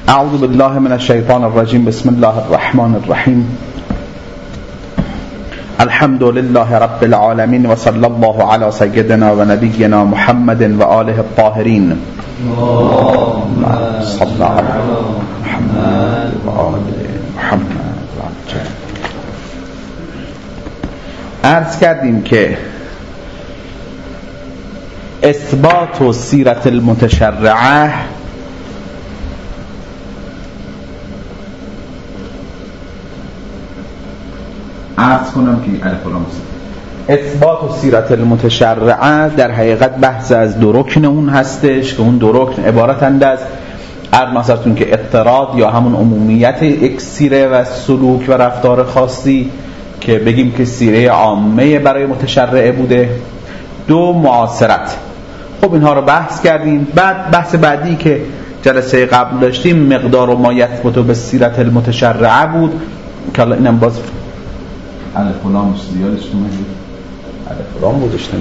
اعوذ بالله من الشیطان الرجیم. بسم الله الرحمن الرحیم. الحمد لله رب العالمین و صلی الله علی سیدنا و نبینا محمد و آله الطاهرین. اللهم صل علی محمد و آل محمد. عرض کردیم که اثبات و سیرت المتشرعه اثبات و سیرت المتشرعه در حقیقت بحث از دو رکن اون هستش که اون دو رکن عبارتند از مثلا که اضطراد یا همون عمومیت یک سیره و سلوک و رفتار خاصی که بگیم که سیره عامه برای متشرعه بوده، دو معاصرت. خب اینها رو بحث کردیم. بعد بحث بعدی که جلسه قبل داشتیم مقدار و ما یثبت به سیرت المتشرعه بود که الان اینم باز الف و لام زیادش اومده، الف و لام گذاشتم.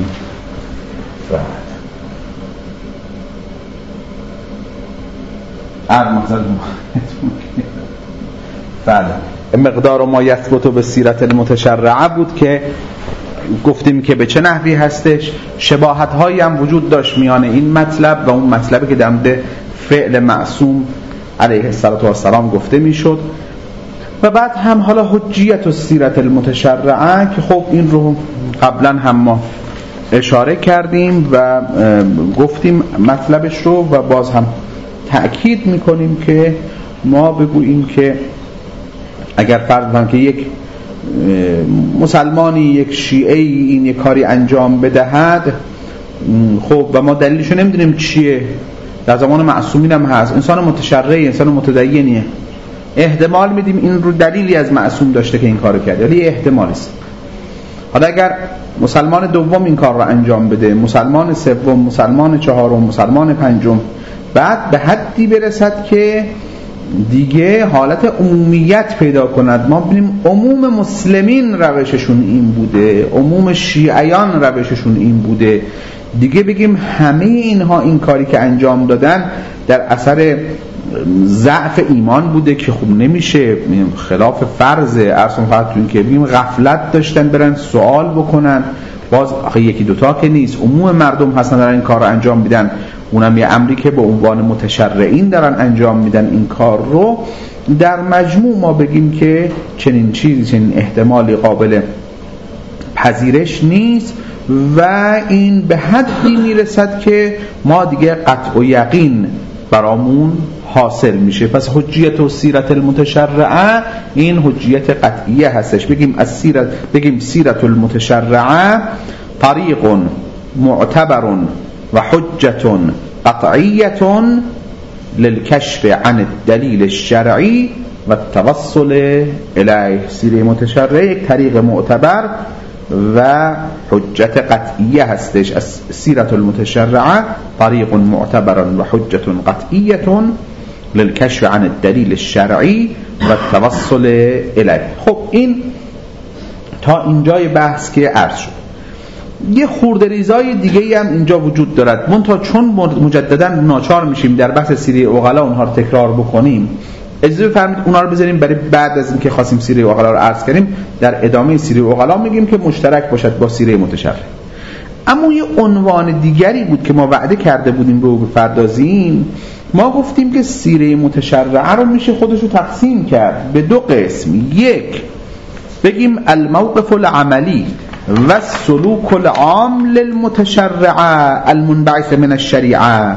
بعد مقدار ما یثبت به سیرت المتشرعه بود که گفتیم که به چه نحوی هستش. شباهت هایی هم وجود داشت میان این مطلب و اون مطلبی که در مورد فعل معصوم علیه السلام گفته میشد. و بعد هم حالا حجیت و سیرت المتشرعه که خب این رو قبلا هم ما اشاره کردیم و گفتیم مطلبش رو و باز هم تأکید میکنیم که ما بگوییم که اگر فرض کنیم که یک مسلمانی یک شیعه‌ای این یک کاری انجام بدهد، خب و ما دلیلشو نمیدونیم چیه، در زمان معصومین هم هست، انسان متشرعی، انسان متدینیه، احتمال میدیم این رو دلیلی از معصوم داشته که این کارو کرده، ولی احتمالی است. حالا اگر مسلمان دوم این کار رو انجام بده، مسلمان سوم، مسلمان چهارم، مسلمان پنجم، بعد به حدی برسد که دیگه حالت عمومیت پیدا کند، ما ببینیم عموم مسلمین روششون این بوده، عموم شیعیان روششون این بوده، دیگه بگیم همه اینها این کاری که انجام دادن در اثر ضعف ایمان بوده که خب نمیشه، خلاف فرضه، ارسون فقط توی که بگیم غفلت داشتن برن سوال بکنن، باز آخه یکی دوتا که نیست، عموم مردم هستن دارن این کار رو انجام میدن، اونم یه امری که به عنوان متشرعین دارن انجام میدن این کار رو. در مجموع ما بگیم که چنین چیزی، چنین احتمالی قابل پذیرش نیست و این به حدی میرسد که ما دیگه قطع و یقین برامون حاصل میشه. پس حجیت و سیرت المتشرعه این حجیت قطعیه هستش. بگیم از سیرت، بگیم سیرت المتشرعه طریق معتبر و حجت قطعیت للکشف عن الدلیل الشرعی و التوصل الیه. سیره متشرعه یک طریق معتبر و حجت قطعیه هستش. از سیرت المتشرعه طریق معتبر و حجت قطعیه للکشف عن الدلیل الشرعی و التوصل الیه. خب این تا اینجای بحث که عرض شد. یه خورده ریزای دیگه هم اینجا وجود دارد، منتها چون مجددا ناچار میشیم در بحث سیره عقلا اونها رو تکرار بکنیم، اجازه بفرمایید اونها رو بذاریم برای بعد از اینکه خواستیم سیره عقلا رو عرض کنیم، در ادامه سیره عقلا میگیم که مشترک باشد با سیره متشرعه. اما یه عنوان دیگری بود که ما وعده کرده بودیم رو بپردازیم. ما گفتیم که سیره متشرعه رو میشه خودش رو تقسیم کرد به دو قسم. یک بگیم الموقف العملی و السلوک العام للمتشرعه المنبعث من الشریعه.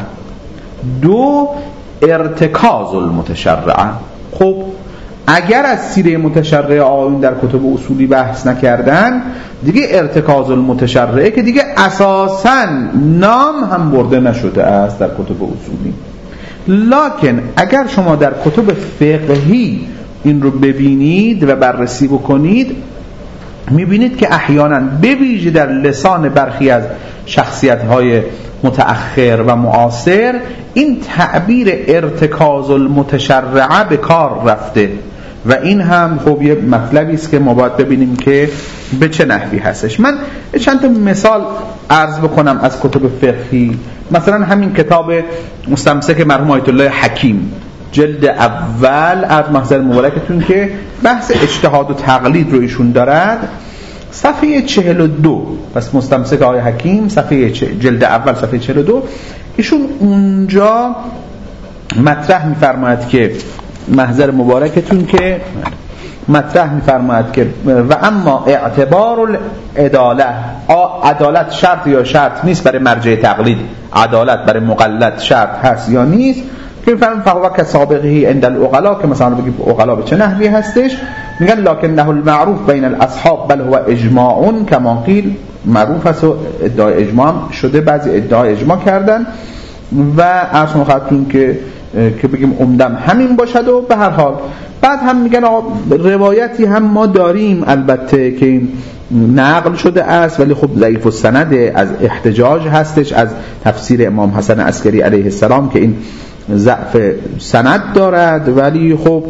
دو ارتکاز المتشرعه. خب اگر از سیره متشرعه آیون در کتب اصولی بحث نکردن، دیگه ارتکاز المتشرعه که دیگه اساساً نام هم برده نشده است در کتب اصولی. لکن اگر شما در کتب فقهی این رو ببینید و بررسی بکنید، میبینید که احیانا به ویژه در لسان برخی از شخصیت‌های متأخر و معاصر این تعبیر ارتکاز المتشرعه به کار رفته و این هم خب یه مطلبی است که ما باید ببینیم که به چه نحوی هستش. من چند تا مثال عرض بکنم از کتب فقهی. مثلا همین کتاب مستمسک مرحوم آیت الله حکیم جلد اول از محضر مبارکتون که بحث اجتهاد و تقلید رو ایشون دارد، صفحه 42. پس مستمسک آقای حکیم صفحه جلد اول صفحه 42 ایشون اونجا مطرح می‌فرماید که محضر مبارکتون که مطرح می‌فرماید که و اما اعتبار العداله، عدالت شرط یا شرط نیست برای مرجع تقلید، عدالت برای مقلد شرط هست یا نیست، که می‌فرماید فهو کسابقه عند العقلاء، که مثلا بگیم عقلا به چه نحوی هستش، میگن لکنه المعروف بین الاصحاب بل هو اجماع کما قیل، معروف است و ادعای اجماع شده، بعضی ادعای اجماع کردن و عرض خدمتتون که بگیم عمدم همین باشد. و به هر حال بعد هم میگن روایتی هم ما داریم البته که این نقل شده است ولی خب ضعیف السند، از احتجاج هستش از تفسیر امام حسن عسکری علیه السلام که این ضعف سند دارد، ولی خب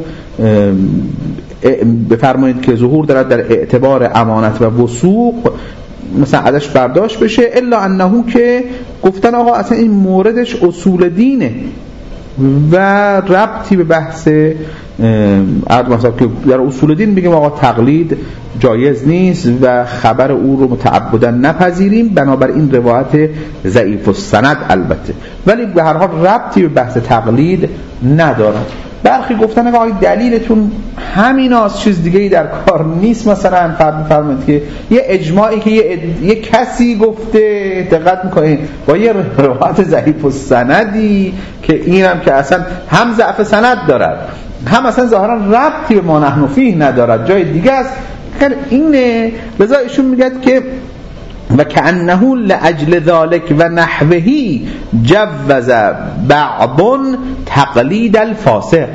بفرمایید که ظهور دارد در اعتبار امانت و وثوق مثلا ازش برداشت بشه، الا انه که گفتن آقا اصلا این موردش اصول دینه و ربطی به بحث مثلا که در اصول دین بگیم آقا تقلید جایز نیست و خبر او رو متعبدا نپذیریم، بنابراین روایت ضعیف السند البته، ولی به هر حال ربطی به بحث تقلید ندارد. برخی گفتن آقا دلیلتون همیناست، چیز دیگه ای در کار نیست. مثلا فرمایید که یه اجماعی که یه کسی گفته، دقت میکنید، با یه روایت ضعیف السندی که اینم که اصلا هم ضعف سند دارد هم اصلا ظاهرا ربطی به ما نحن فیه ندارد، جای دیگه است. اینه لذا ایشون میگه که و کأنه لأجل ذلك و نحوه جوز بعض تقلید الفاسق.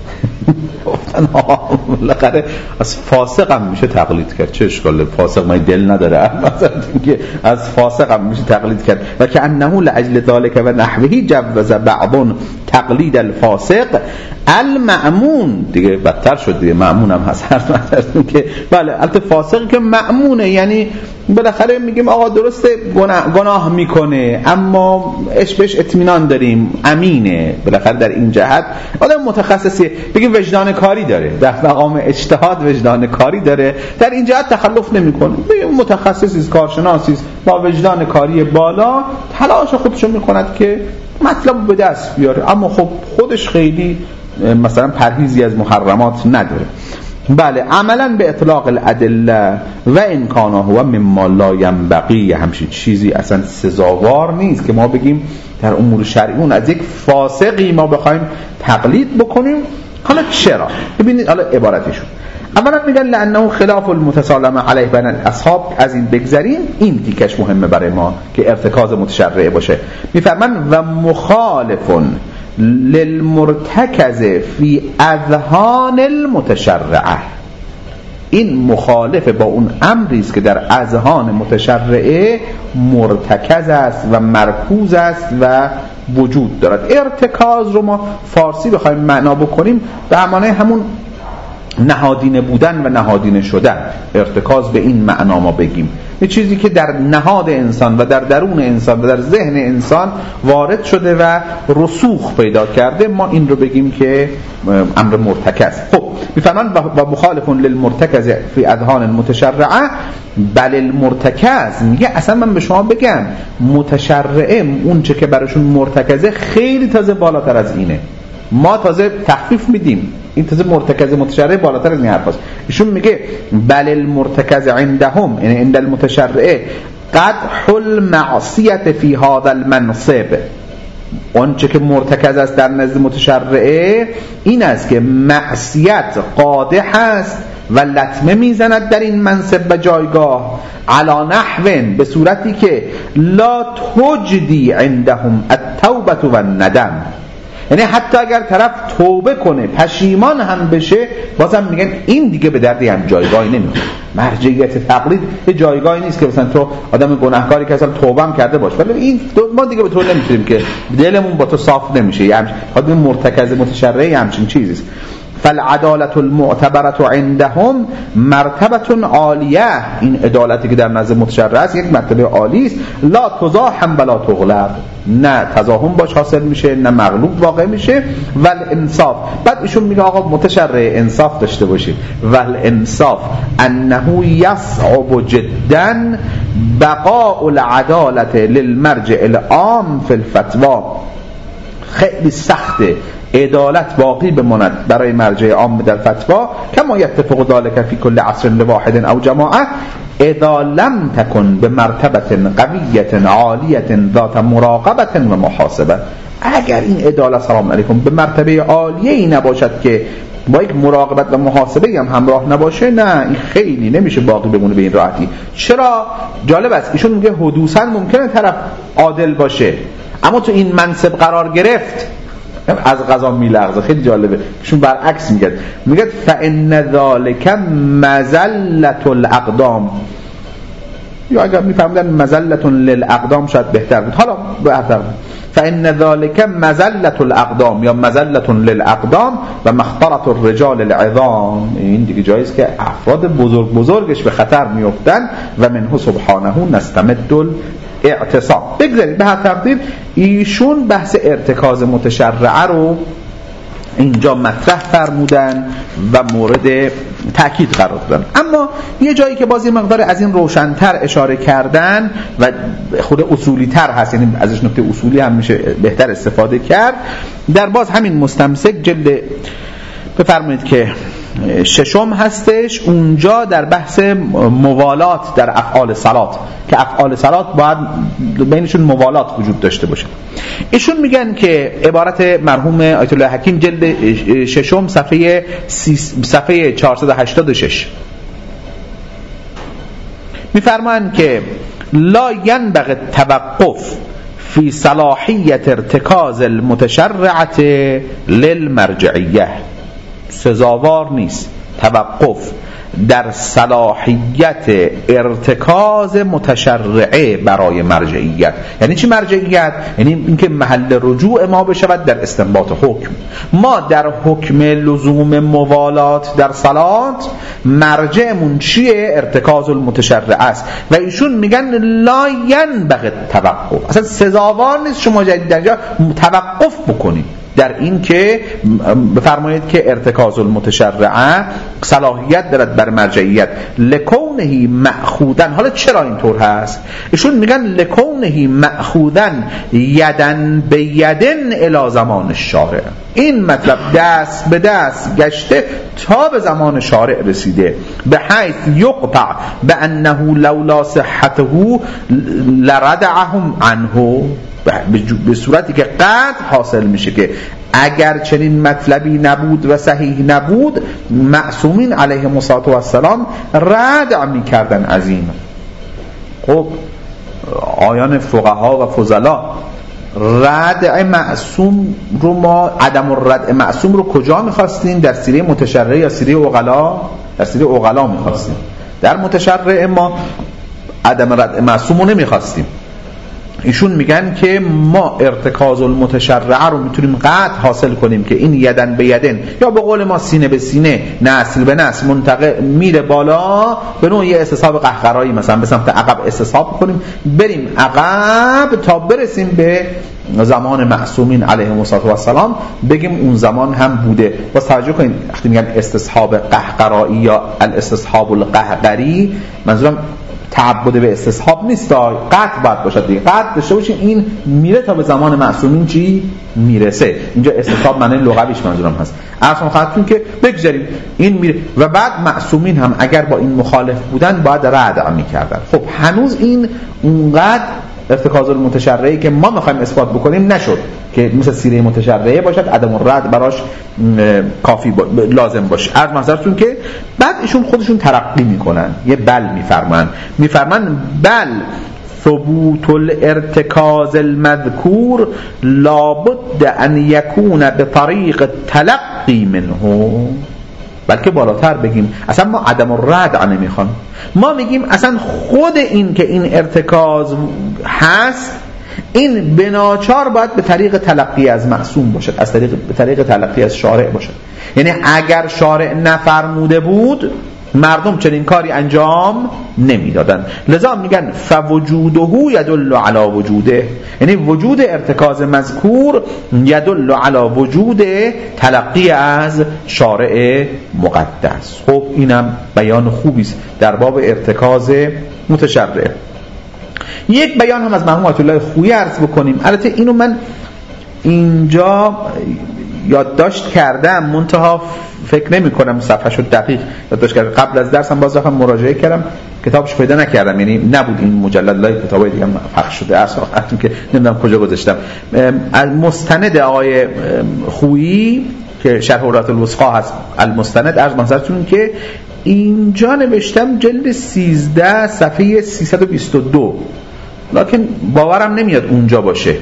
بالاخره از فاسق هم میشه تقلید کرد، چه اشکاله؟ فاسق ما دل نداره، مثلا که از فاسق هم میشه تقلید کرد. و کأنه لأجل ذلك و نحوه جوز بعض تقلید الفاسق المأمون. دیگه بدتر شد دیگه، مأمون هم هست که بله البته فاسق که مأمونه، یعنی بالاخره میگیم آقا درسته گناه میکنه اما بهش اطمینان داریم، امینه، بالاخره در این جهت آدم متخصصی، بگیم وجدان کاری داره، در مقام اجتهاد وجدان کاری داره، در این جهت تخلف نمیکنه، بگیم متخصصی، کارشناسی با وجدان کاری بالا تلاش خودشو میکند که مطلب به دست بیاره، اما خب خودش خیلی مثلا پرهیزی از محرمات نداره. بله عملا به اطلاق الادله و ان کان هو مما لا ينبغي، همچین چیزی اصلا سزاوار نیست که ما بگیم در امور شرعی اون از یک فاسقی ما بخوایم تقلید بکنیم. حالا چرا؟ ببینید حالا عبارتشون اولا میگن لانه خلاف المتسالم علیه بین الاصحاب. از این بگذریم، این دیکش مهمه برای ما که ارتکاز متشرع باشه. میفرمان و مخالف للمرتکز فی اذهان المتشرعه، این مخالف با اون امری است که در اذهان متشرعه مرتکز است و مرکوز است و وجود دارد. ارتکاز رو ما فارسی بخوایم معنا بکنیم به معنای همون نهادینه بودن و نهادینه شدن، ارتکاز به این معنا ما بگیم یه چیزی که در نهاد انسان و در درون انسان و در ذهن انسان وارد شده و رسوخ پیدا کرده، ما این رو بگیم که امر مرتکز. خب میفهمن و مخالف للمرتکز فی اذهان المتشرعه، بل المرتکز میگه اصلا من به شما بگم متشرعه اون چه که براشون مرتکزه خیلی تازه بالاتر از اینه، ما تازه تخفیف میدیم، این تازه مرتکز متشرع بالاتر از این حرف هست. ایشون میگه بل المرتکز عندهم، یعنی عند المتشرع قدح المعصیت فی هذا المنصب، اون چه که مرتکز است در نزد متشرع این است که معصیت قادح است و لطمه میزند در این منصب و جایگاه، علا نحو، به صورتی که لا تجدی عندهم التوبه و الندم، یعنی حتی اگر طرف توبه کنه پشیمان هم بشه بازم میگن این دیگه به درد هم جایگاهی نمیخوره. مرجعیت تقلید یه جایگاهی نیست که مثلا تو آدم گناهکاری که اصلا توبه هم کرده باش ولی این ما دیگه به تو نمیتونیم که دلمون با تو صاف نمیشه، یعنی حد مرتکز متشرعی همچین چیزیست. فالعدالة المعتبرة عندهم مرتبة عالیه، این عدالتی که در نزد متشرع است یک مرتبه عالی است، لا تزاحم ولا تغلب، نه تضاهم باش حاصل میشه نه مغلوب واقع میشه. ول انصاف، بعد ایشون میگه آقا متشرع انصاف داشته باشید. ول انصاف انه یصعب جدا بقاء العدالة للمرجع العام فی الفتوا، خیلی سخته عدالت باقی بماند برای مرجع عام در فتوا، کما یتفق ذلك فی کل عصر لواحد او جماعه اذا لم تكن بمرتبه قویه عالیه ذات مراقبه و محاسبه. اگر این عدالت سلام علیکم به مرتبه عالیه ای نباشد که با یک مراقبت و محاسبه هم همراه نباشه، نه این خیلی نمیشه باقی بمونه به این راحتی. چرا؟ جالب است ایشون میگه حدوثا ممکنه طرف عادل باشه اما تو این منصب قرار گرفت از قضا میلغزه. خیلی جالبه ایشون برعکس میگه فإن ذلك مذلة الاقدام، یا اگر میفهمیدن مذلة للاقدام شاید بهتر بود، حالا بهتر بود. فإن ذلك مذلة الاقدام یا مذلة للاقدام و مخطرة الرجال العظام، این دیگه جایز که افراد بزرگش به خطر میافتن. و منه سبحانه نستمد اعتصام. بگذارید به هر تقدیر ایشون بحث ارتکاز متشرعه رو اینجا مطرح فرمودن و مورد تأکید قرار دادن. اما یه جایی که باز یه مقدار از این روشن‌تر اشاره کردن و خود اصولی تر هست، یعنی ازش نکته اصولی هم میشه بهتر استفاده کرد، در باز همین مستمسک جلد بفرمایید که 6 هستش، اونجا در بحث موالات در افعال صلات که افعال صلات باید بینشون موالات وجود داشته باشه. ایشون میگن که عبارت مرحوم آیت الله حکیم جلد 6 صفحه 486 میفرمان که لا ينبغي التوقف فی صلاحیت ارتکاز المتشرعه للمرجعیه، سزاوار نیست توقف در صلاحیت ارتکاز متشرعه برای مرجعیت. یعنی چی مرجعیت؟ یعنی اینکه محل رجوع ما بشود در استنباط حکم. ما در حکم لزوم موالات در صلات مرجعمون چیه؟ ارتکاز المتشرعه است و ایشون میگن لا ینبغی توقف، اصلا سزاوار نیست شما در اینجا توقف بکنید در این که بفرمایید که ارتکاز المتشرعه صلاحیت دارد بر مرجعیت لکونه مأخوذن. حالا چرا اینطور هست؟ ایشون میگن لکونه مأخوذن یدن به یدن الی زمان الشارع، این مطلب دست به دست گشته تا به زمان شارع رسیده، به حیث یقطع بانه لولا صحته لردعهم عنه، به صورتی که قطع حاصل میشه که اگر چنین مطلبی نبود و صحیح نبود معصومین علیهم السلام ردع میکردن از این. خب آیان فقها و فضلا ردع معصوم رو ما عدم الردع معصوم رو کجا میخواستین؟ در سیره متشرع یا سیره عقلا؟ در سیره عقلا میخواستیم. در متشرع ما عدم ردع معصوم رو نمیخواستیم. ایشون میگن که ما ارتکاز المتشرعه رو میتونیم قطع حاصل کنیم که این یدن به یدن یا به قول ما سینه به سینه نسل به نسل منتقل میره بالا، به نوع یه استصحاب قهقرایی مثلا به سمت عقب استصحاب کنیم بریم عقب تا برسیم به زمان معصومین علیهم السلام، بگیم اون زمان هم بوده. باز توجه کنید وقتی میگن استصحاب قهقرایی یا الاستصحاب القهقری منظورم تعبد به استصحاب نیست، قطع باید باشد دیگه، قطع داشته باشین این میره تا به زمان معصومین چی میرسه. اینجا استصحاب معنی لغویش منظورم هست. اصلا خاطرتون که بگذاریم این میره و بعد معصومین هم اگر با این مخالف بودن باید ردع میکردن. خب هنوز این اونقدر ارتکاز المتشرعه که ما میخوایم اثبات بکنیم نشد که مثل سیره متشرعه باشد عدم الرد براش کافی لازم باشه. عرض محضرتون که بعد ایشون خودشون ترقی میکنن، یه بل میفرمان بل ثبوت الارتکاز المذکور لابد ان یکون بطریق تلقی منه، بلکه بالاتر بگیم اصلا ما عدم الردع نمیخوام، ما میگیم اصلا خود این که این ارتکاز هست این بناچار باید به طریق تلقی از معصوم باشد، به طریق تلقی از شارع باشد. یعنی اگر شارع نفرموده بود مردم چنین کاری انجام نمیدادن. لذا میگن فوجوده یدل علی وجوده، یعنی وجود ارتکاز مذکور یدل علی وجود تلقی از شارع مقدس. خب اینم بیان خوبی است در باب ارتکاز متشرع. یک بیان هم از مرحوم آیت الله خویی عرض بکنیم. البته اینو من اینجا یادداشت کردم، منتها فکر نمی کنم صفحه‌شو دقیق یادداشت کردم. قبل از درسم باز رفتم مراجعه کردم، کتابش پیدا نکردم، یعنی نبود این مجلد، لای کتابای دیگه پخش شده اصلا که نمیدونم کجا گذاشتم. از مستند آقای خویی که شرح اورات الوثقا هست، المستند، عرض منظرتون که اینجا نوشتم جلد 13 صفحه 322، لکن باورم نمیاد اونجا باشه.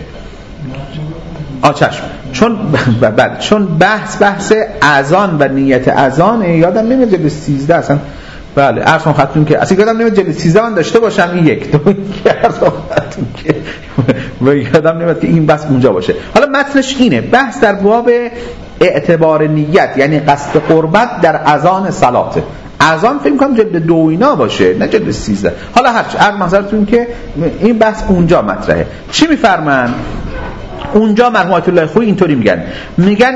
چشم، چون بحث اذان و نیت اذان یادم نمیاد جلد 13 اصلا. بله عرضم خدمتتون که اصلا یادم نمیاد جلد 13 من داشته باشم. این یک دو عرضم خدمتتون که یادم نمیاد که این بحث اونجا باشه. حالا متنش اینه، بحث در باب اعتبار نیت، یعنی قصد قربت در اذان صلاته. اذان فکر کنم جلد 2 اینا باشه، نه جلد 13. حالا هرچی عرض منظرتون که این بحث اونجا مطرحه. چی میفرمان اونجا؟ مرحوم آیت الله خویی اینطوری میگن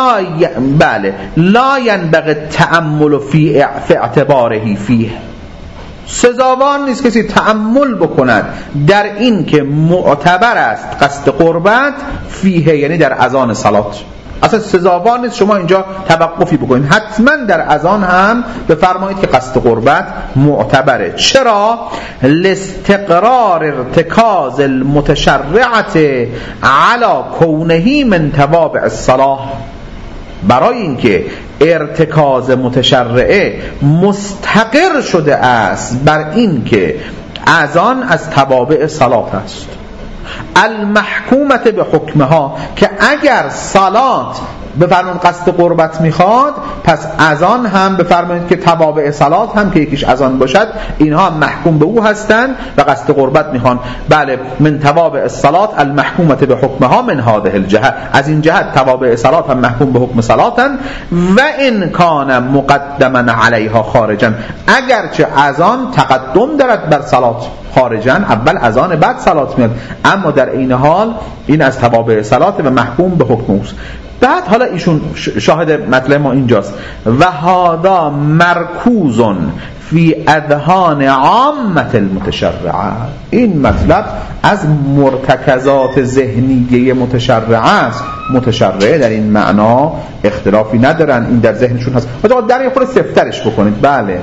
لا ینبغی التأمل فی اعتباره فیه، سزاوار نیست کسی تأمل بکند در این که معتبر است قصد قربت فیه، یعنی در اذان صلات. اصلا سزاوار نیست شما اینجا توقفی بکنید، حتما در اذان هم بفرمایید که قصد قربت معتبره. چرا؟ لاستقرار ارتکاز المتشرعت علی کونه من توابع الصلاة، برای اینکه ارتکاز متشرعه مستقر شده است بر این که اذان از توابع صلات است، المحکومت به حکمها، که اگر صلات بفرمایید قصد قربت میخواد، پس اذان هم بفرمایید که توابع صلات هم که یکیش اذان باشد اینها محکوم به او هستند و قصد قربت میخوان. بله، من توابع الصلات المحکومت به حکمها من هذه الجهه، از این جهت توابع صلات هم محکوم به حکم صلاتن. و ان کان مقدما علیها خارجا، اگرچه اذان تقدم دارد بر صلات، خارجا اول اذان بعد صلات میاد، اما در این حال این از توابع صلات و محکوم به حکم اوست. بعد حالا ایشون شاهد مطلب ما اینجاست، و هذا مرکوز فی اذهان عامه المتشرعه، این مطلب از مرتکزات ذهنیه متشرعه است. متشرعه در این معنا اختلافی ندارن، این در ذهنشون هست. در یه خورده سفترش بکنید. بله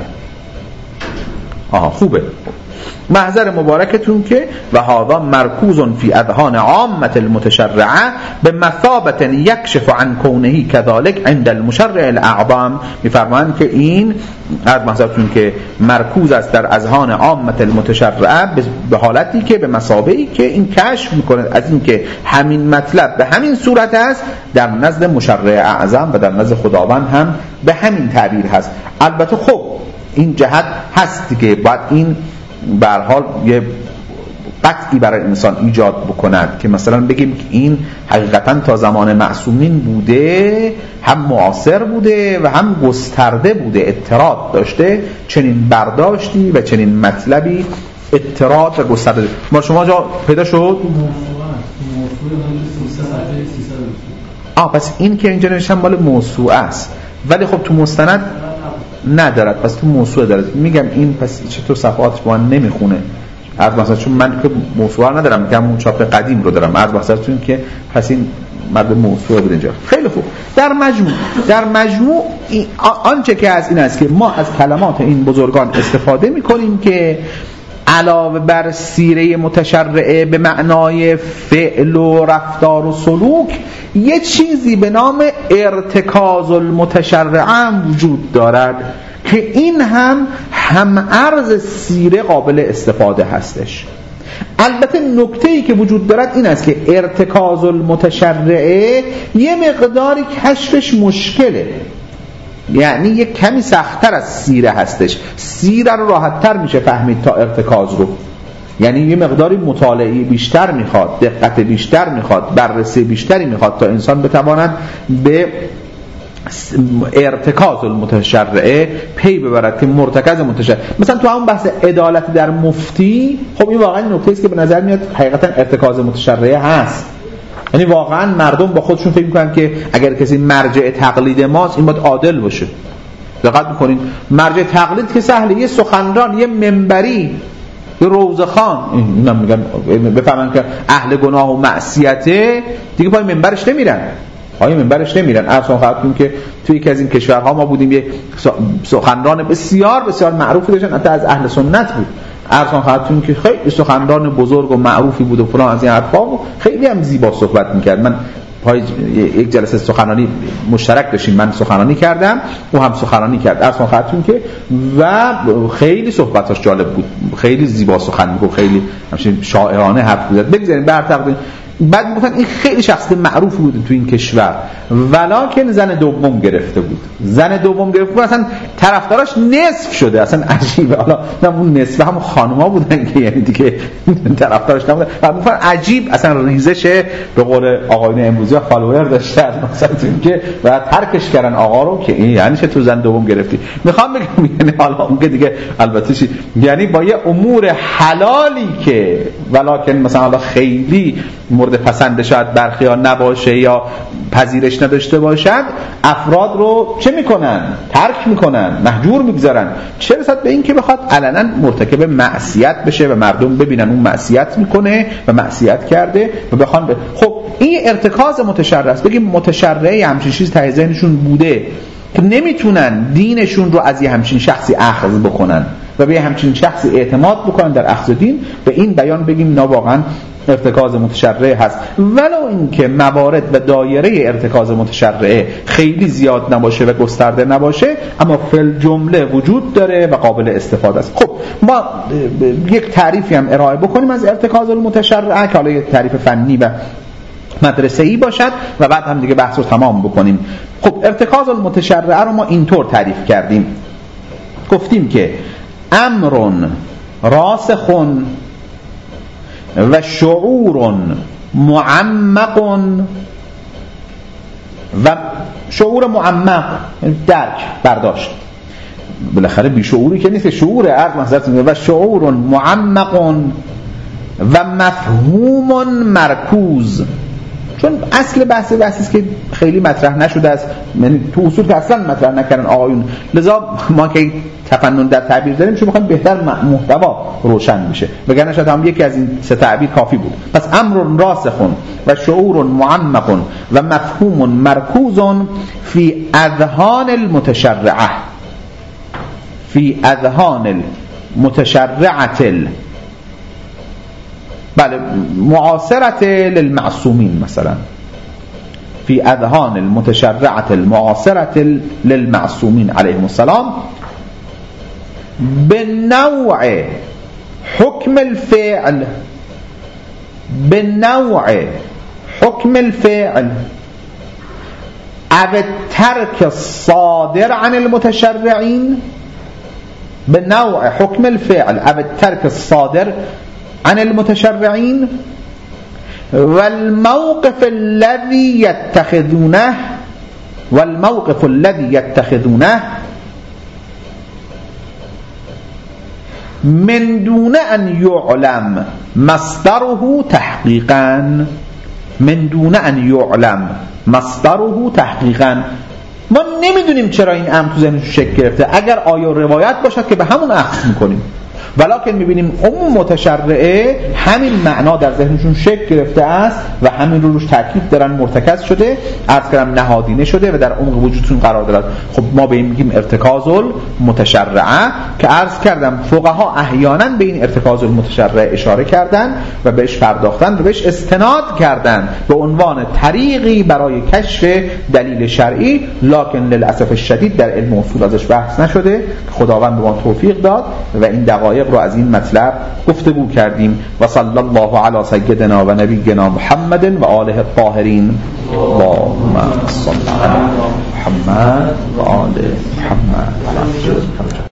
خوبه، محضر مبارکتون که و هذا مرکوز فی اذهان عامه المتشرعه بمثابه یکشف عن کونه كذلك عند المشرع الاعظم، میفرمایند که این از محضرتون که مرکوز است در اذهان عامه المتشرعه به حالتی که به مثابه‌ای که این کشف میکنه از این که همین مطلب به همین صورت است در نزد مشرع اعظم و در نزد خداوند هم به همین تعبیر هست. البته خب این جهت هست که باید این به هر حال یه قطعی برای انسان ایجاد بکند که مثلا بگیم که این حقیقتا تا زمان معصومین بوده، هم معاصر بوده و هم گسترده بوده، اطراد داشته، چنین برداشتی و چنین مطلبی اطراد و گسترده. ما شما جا پیدا شد؟ پس این که اینجا نوشتم مال موسوعه است، ولی خب تو مستند ندارد، پس تو موسوعه دارد. میگم این پس چطور صفحاتش با من نمیخونه. عرض مثلا چون من که موسوعه ندارم، میگم اون چاپ قدیم رو دارم. عرض مثلا چون که پس این مرد موسوعه بود اینجا. خیلی خوب. در مجموع آنچه که از این است که ما از کلمات این بزرگان استفاده میکنیم که علاوه بر سیره متشرعه به معنای فعل و رفتار و سلوک، یه چیزی به نام ارتکاز المتشرعه هم وجود دارد که این هم ارز سیره قابل استفاده هستش. البته نکته‌ای که وجود دارد این است که ارتکاز المتشرعه یه مقداری کشفش مشکله، یعنی یک کمی سخت‌تر از سیره هستش. سیره رو راحت‌تر میشه فهمید تا ارتکاز رو، یعنی یه مقداری مطالعه بیشتر میخواد، دقت بیشتر میخواد، بررسی بیشتری میخواد تا انسان بتواند به ارتکاز المتشرعه پی ببرد که مرتکز متشرع. مثلا تو همون بحث عدالت در مفتی، خب این واقعا نکته است که به نظر میاد حقیقتا ارتکاز متشرعه هست. یعنی واقعا مردم با خودشون فکر میکنن که اگر کسی مرجع تقلید ماست این باید عادل باشه. دقت میکنین مرجع تقلید که سهله، یه سخنران، یه منبری، یه روزخوان، اینا میگن بفهمن که اهل گناه و معصیته دیگه پای منبرش نمیرن. ارسان خواهدتون که توی یکی از این کشورها ما بودیم، یه سخنران بسیار بسیار معروفی داشتن، حتی از اهل سنت بود. ارسان خواهدتون که خیلی سخنران بزرگ و معروفی بود و فلان از این حرفا، و خیلی هم زیبا صحبت میکرد. من پای یک جلسه سخنرانی مشترک داشتیم، من سخنرانی کردم او هم سخنرانی کرد. ارسان خواهدتون که و خیلی صحبتاش جالب بود، خیلی زیبا سخن میگفت، خیلی همچین شاعرانه حرف میزد. بگذاریم برتقدیم. بعد گفتن این خیلی شخصیت معروفی بود تو این کشور، ولکن زن دوم گرفته بود. اصلا طرفداراش نصف شده. اصلا عجیبه. حالا نه اون نصف هم خانوما بودن که یعنی دیگه طرفدارش نبودن. مثلا عجیب، اصلا ریزش به قول آقایون امروزی فالوور داشتن مثلا که بعد ترکش کردن آقا رو که این یعنی چه تو زن دوم گرفتی. میخوام بگم یعنی حالا اون که دیگه البته یعنی با یه امور حلالی که ولکن مثلا حالا خیلی مورد پسند شاید برخی‌ها نباشه یا پذیرش نداشته باشد، افراد رو چه میکنن؟ ترک میکنن، محجور میگذارن. چه رسد به این که بخواد علنا مرتکب معصیت بشه و مردم ببینن اون معصیت میکنه و معصیت کرده و بخوان خب این ارتکاز متشرع است. بگیم متشرعی همچین چیز ته ذهنشون بوده که نمیتونن دینشون رو از یه همچین شخصی اخذ بکنن و به همچین شخصی اعتماد بکنن در اخذ دین، به این بیان بگیم نه واقعا ارتکاز متشرعه هست. ولو اینکه موارد و دایره ارتکاز متشرعه خیلی زیاد نباشه و گسترده نباشه، اما فی الجمله وجود داره و قابل استفاده است. خب ما یک تعریفی هم ارائه بکنیم از ارتکاز المتشرعه که حالا یک تعریف فنی و مدرسه‌ای باشد و بعد هم دیگه بحث رو تمام بکنیم. خب ارتکاز المتشرعه رو ما اینطور تعریف کردیم، گفتیم که امر راسخ و شعور معمق و شعور معمق درک برداشت، بالاخره بی شعوری که نیست، شعور عقل محضرت میده، و شعور معمق و مفهوم مرکوز. چون اصل بحث است که خیلی مطرح نشده است، یعنی تو اصول که اصلا مطرح نکردن آقایون، لذا ما که تفنن در تعبیر داریم چون میخوایم بهتر محتوا روشن بشه، وگرنه شاید هم یکی از این سه تعبیر کافی بود. پس امر راسخ و شعور معمق و مفهوم مرکوز فی اذهان المتشرعه، فی اذهان المتشرعه، بله معاصرة للمعصومين، مثلا في أذهان المتشرعة المعاصرة للمعصومين عليهم السلام، بالنوع حكم الفعل، بالنوع حكم الفعل أو الترك الصادر عن المتشرعين، بالنوع حكم الفعل أو الترك الصادر عن المتشرعين، والموقف الذي يتخذونه، والموقف الذي يتخذونه من دون أن يعلم مصدره تحقيقا، من دون أن يعلم مصدره تحقيقا. ما نمیدونیم چرا این امر تو ذهنش شکل گرفته، اگر آیه و روایت باشد که به همون اخذ میکنیم، ولکن میبینیم عموم متشرعه همین معنا در ذهنشون شکل گرفته است و همین رو روش تاکید دارن، مرتکز شده، عرض کردم نهادینه شده و در عمق وجودشون قرار دارد. خب ما به این میگیم ارتکاز المتشرعه که عرض کردم فقها احیانا به این ارتکاز المتشرعه اشاره کردن و بهش پرداختن و بهش استناد کردن به عنوان طریقی برای کشف دلیل شرعی، لکن للاسف الشدید در علم اصول ازش بحث نشده. خداوند به ما توفیق داد و این دقایق رو از این مطلب گفتگو کردیم. و صلی الله علی سیدنا و نبینا محمد و آله الطاهرین. اللهم صل علی محمد و آل محمد.